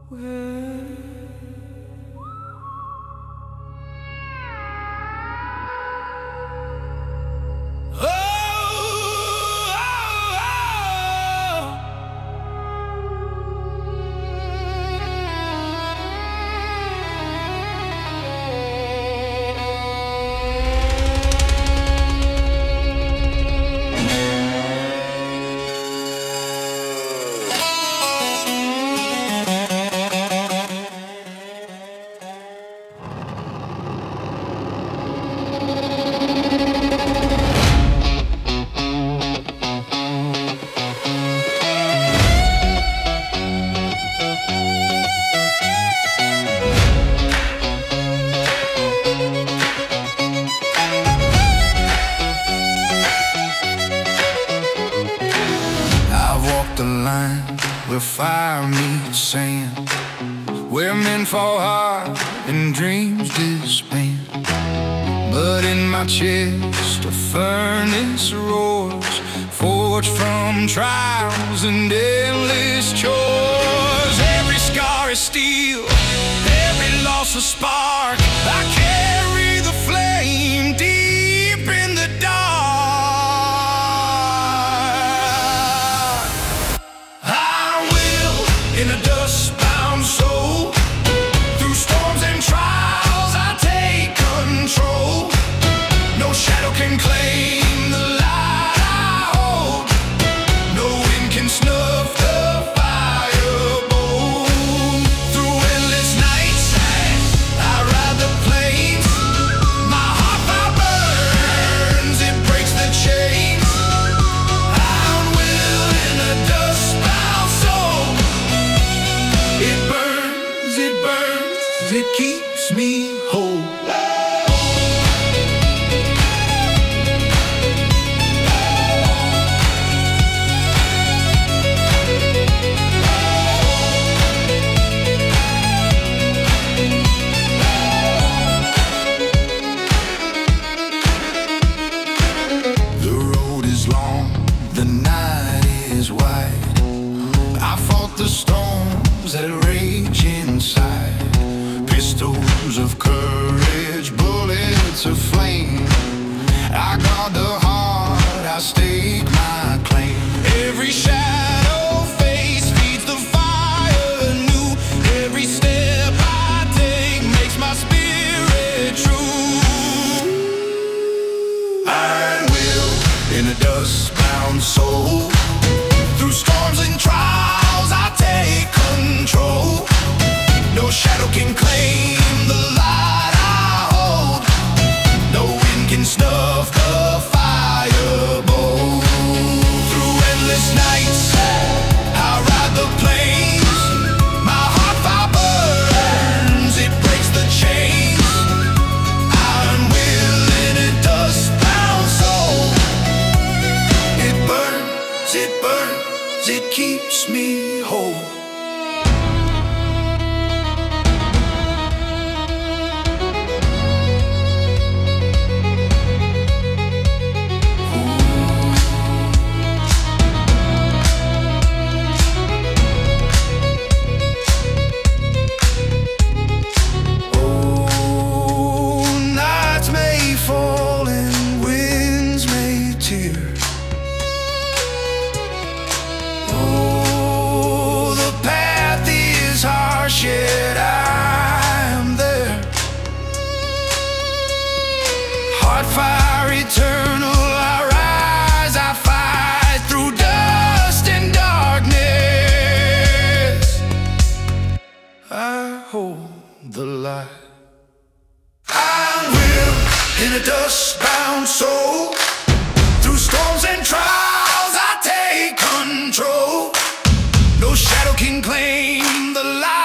The line where fire meets sand, where men fall hard and dreams disband. But in my chest a furnace roars, forged from trials and endless chores. Every scar is steel, every loss a spark. I carry the flame deep in the dark. In a dust-bound soul, through storms and trials I take control. No shadow can claim the light I hold. No wind can snuff the fire burn. Through endless nights I ride the plains. My heart fire burns, it breaks the chains. I'm will in a dust-bound soul. It keeps me whole. The road is long, the night is wide. I fought the storms that rage inside. Pistols of courage, bullets of flame. I guard the heart, I stake my claim. Every shadow face feeds the fire anew. Every step I take makes my spirit true. Iron will in a dust-bound soul. Through storms and trials I take control. No shadow can claim the light I hold. No wind can snuff the fire burn. Through endless nights I ride the plains. My heart fire burns, it breaks the chains. Iron will in a dust-bound soul. It burns, it keeps me whole. Yet I'm there. Heart fire eternal, I rise, I fight through dust and darkness. I hold the light. I will in a dust-bound soul. Through storms and trials I take control. No shadow can claim the light